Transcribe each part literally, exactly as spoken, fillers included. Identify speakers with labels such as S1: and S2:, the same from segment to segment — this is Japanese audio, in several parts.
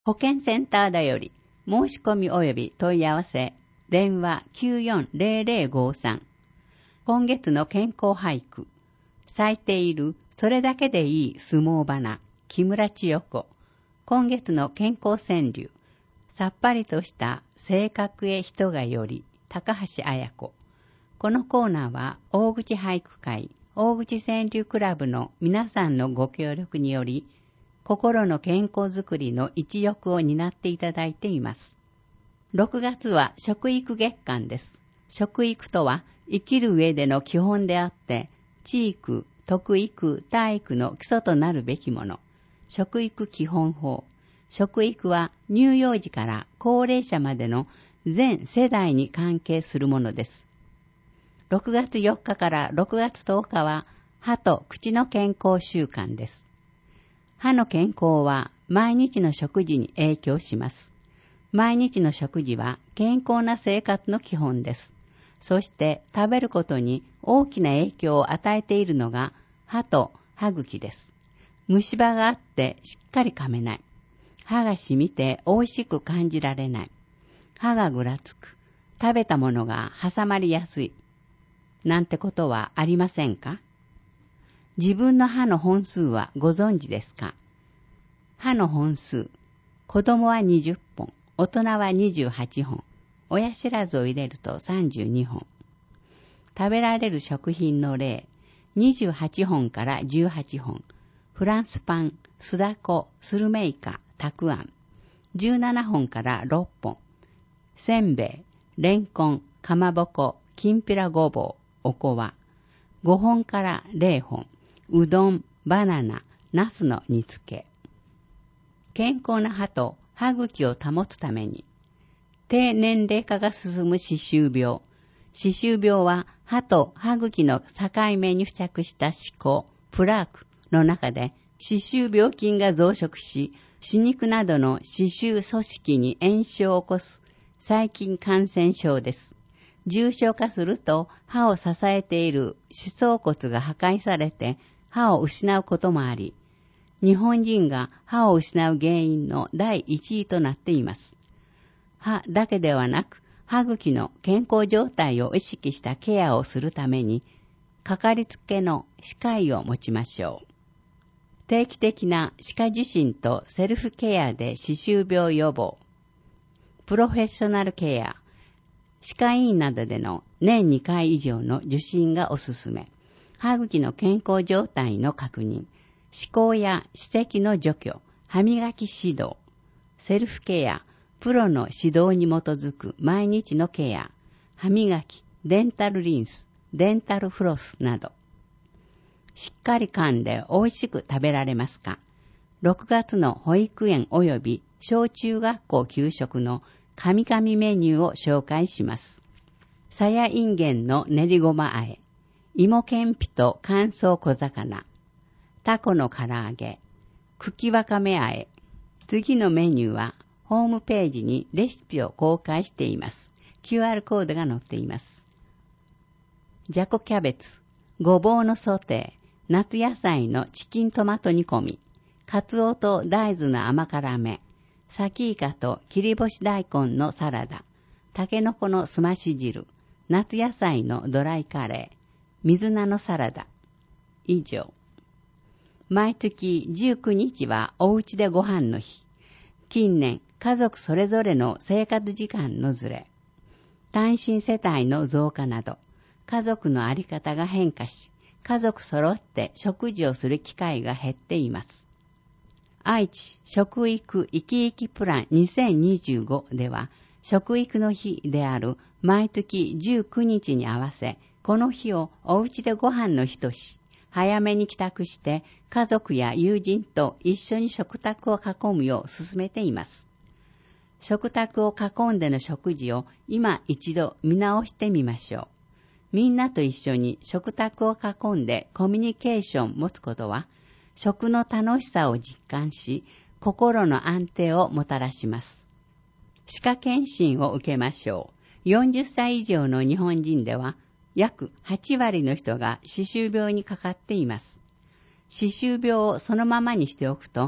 S1: 保健センターだより申し込み及び問い合わせ、電話 きゅうよんゼロゼロごさん。今月の健康俳句、咲いているそれだけでいい相撲花、木村千代子。今月の健康川柳、さっぱりとした性格へ人がより、高橋彩子。このコーナーは大口俳句会、大口川柳クラブの皆さんのご協力により、心の健康づくりの一翼を担っていただいています。ろくがつは食育月間です。食育とは生きる上での基本であって、知育、徳育、体育の基礎となるべきもの。食育基本法。食育は乳幼児から高齢者までの全世代に関係するものです。ろくがつよっかからろくがつとおかは歯と口の健康週間です。歯の健康は毎日の食事に影響します。毎日の食事は健康な生活の基本です。そして食べることに大きな影響を与えているのが歯と歯茎です。虫歯があってしっかり噛めない。歯が染みて美味しく感じられない。歯がぐらつく。食べたものが挟まりやすい。なんてことはありませんか？自分の歯の本数はご存知ですか？歯の本数、子供はにじゅっぽん、大人はにじゅうはっぽん、親知らずを入れるとさんじゅうにほん。食べられる食品の例、にじゅうはっぽんからじゅうはっぽん、フランスパン、酢だこ、スルメイカ、たくあん、じゅうななほんからろっぽん、せんべい、レンコン、かまぼこ、きんぴらごぼう、おこわ、ごほんからぜろほん、うどん、バナナ、ナスの煮付け。健康な歯と歯茎を保つために、低年齢化が進む歯周病。歯周病は歯と歯茎の境目に付着した歯垢、プラークの中で歯周病菌が増殖し、歯肉などの歯周組織に炎症を起こす細菌感染症です。重症化すると歯を支えている歯槽骨が破壊されて歯を失うこともあり、日本人が歯を失う原因の第一位となっています。歯だけではなく、歯茎の健康状態を意識したケアをするために、かかりつけの歯科医を持ちましょう。定期的な歯科受診とセルフケアで歯周病予防。プロフェッショナルケア。歯科医院などでの年にかい以上の受診がおすすめ。歯茎の健康状態の確認。歯垢や歯石の除去、歯磨き指導、セルフケア、プロの指導に基づく毎日のケア、歯磨き、デンタルリンス、デンタルフロスなど。しっかり噛んで美味しく食べられますか？ろくがつの保育園及び小中学校給食の神々メニューを紹介します。さやいんげんの練りごまあえ、芋けんぴと乾燥小魚、タコの唐揚げ、茎わかめあえ。次のメニューはホームページにレシピを公開しています。キューアール コードが載っています。じゃこキャベツ、ごぼうのソテー、夏野菜のチキントマト煮込み、カツオと大豆の甘辛め、サキイカと切り干し大根のサラダ、タケノコのすまし汁、夏野菜のドライカレー、水菜のサラダ。以上。毎月じゅうくにちはおうちでご飯の日。近年、家族それぞれの生活時間のずれ、単身世帯の増加など、家族のあり方が変化し、家族揃って食事をする機会が減っています。愛知食育生き生きプランにせんにじゅうごでは、食育の日である毎月じゅうくにちに合わせ、この日をおうちでご飯の日とし、早めに帰宅して家族や友人と一緒に食卓を囲むよう進めています。食卓を囲んでの食事を今一度見直してみましょう。みんなと一緒に食卓を囲んでコミュニケーションを持つことは、食の楽しさを実感し、心の安定をもたらします。歯科検診を受けましょう。よんじゅっさい以上の日本人では、約はちわりの人が歯周病にかかっています。歯周病をそのままにしておくと、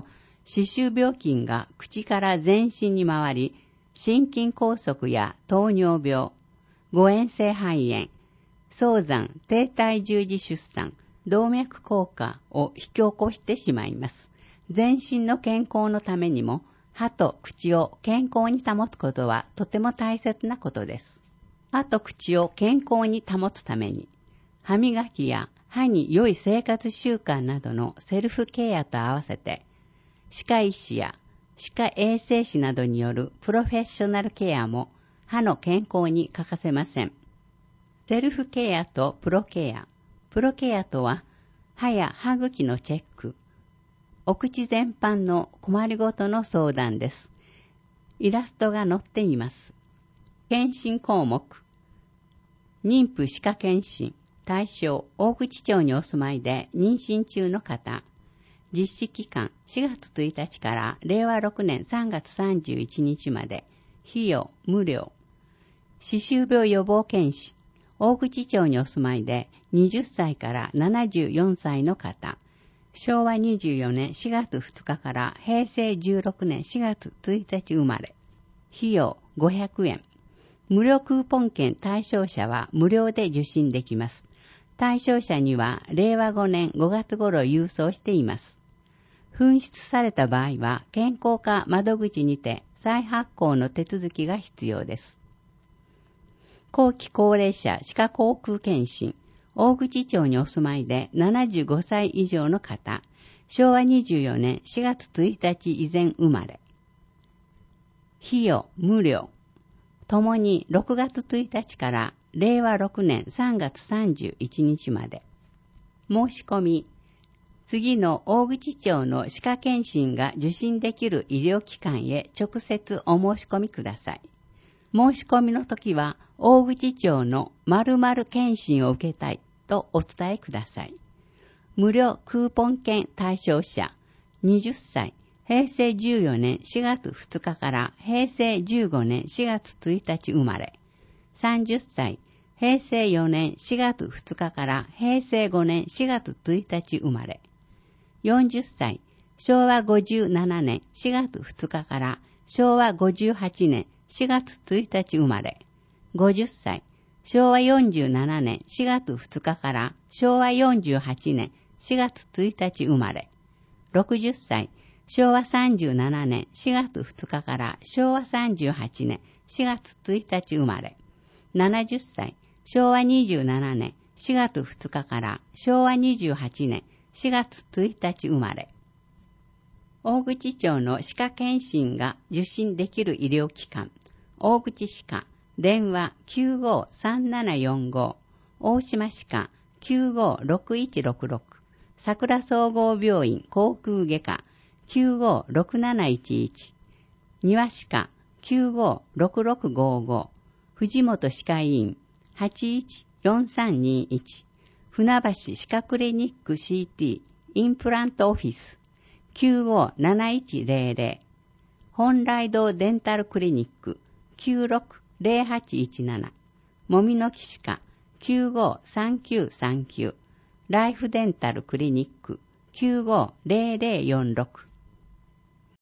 S1: 歯周病菌が口から全身に回り、心筋梗塞や糖尿病、誤嚥性肺炎、早産、低体重児出産、動脈硬化を引き起こしてしまいます。全身の健康のためにも、歯と口を健康に保つことはとても大切なことです。歯と口を健康に保つために、歯磨きや歯に良い生活習慣などのセルフケアと合わせて、歯科医師や歯科衛生士などによるプロフェッショナルケアも歯の健康に欠かせません。セルフケアとプロケア。プロケアとは、歯や歯茎のチェック、お口全般の困りごとの相談です。イラストが載っています。検診項目。妊婦歯科検診。対象、大口町にお住まいで妊娠中の方。実施期間、しがつついたちかられいわろくねんさんがつさんじゅういちにちまで。費用、無料。歯周病予防検診。大口町にお住まいではたちからななじゅうよんさいの方。しょうわにじゅうよねんしがつふつかからへいせいじゅうろくねんしがつついたち生まれ。費用ごひゃくえん。無料クーポン券対象者は無料で受診できます。対象者にはれいわごねんごがつ頃郵送しています。紛失された場合は健康課窓口にて再発行の手続きが必要です。後期高齢者歯科口腔検診。大口町にお住まいでななじゅうごさい以上の方。しょうわにじゅうよねんしがつついたち以前生まれ。費用無料。ともにろくがつついたちかられいわろくねんさんがつさんじゅういちにちまで。申し込み。次の大口町の歯科検診が受診できる医療機関へ直接お申し込みください。申し込みの時は大口町の〇〇検診を受けたいとお伝えください。無料クーポン券対象者はたち、へいせいじゅうよねんしがつふつかからへいせいじゅうごねんしがつついたち生まれ。さんじゅっさい、へいせいよねんしがつふつかからへいせいごねんしがつついたち生まれ。よんじゅっさい、しょうわごじゅうななねんしがつふつかからしょうわごじゅうはちねんしがつついたち生まれ。ごじゅっさい、しょうわよんじゅうななねんしがつふつかからしょうわよんじゅうはちねんしがつついたち生まれ。ろくじゅっさい、しょうわさんじゅうななねんしがつふつかからしょうわさんじゅうはちねんしがつついたち生まれ。ななじゅっさい、しょうわにじゅうななねんしがつふつかからしょうわにじゅうはちねんしがつついたち生まれ。大口町の歯科検診が受診できる医療機関。大口歯科、電話 きゅうごーさんななよんご、大島歯科 きゅうごーろくいちろくろく、桜総合病院口腔外科 きゅうごーろくなないちいち、庭歯科 きゅうごーろくろくごご、藤本歯科医院 はちいちよんさんにいち、船橋歯科クリニック シーティー インプラントオフィス きゅうごーなないちぜろぜろ、本来堂デンタルクリニック きゅうろくぜろはちいちなな、もみの木歯科 きゅうごーさんきゅうさんきゅう、ライフデンタルクリニック きゅうごーぜろぜろよんろく、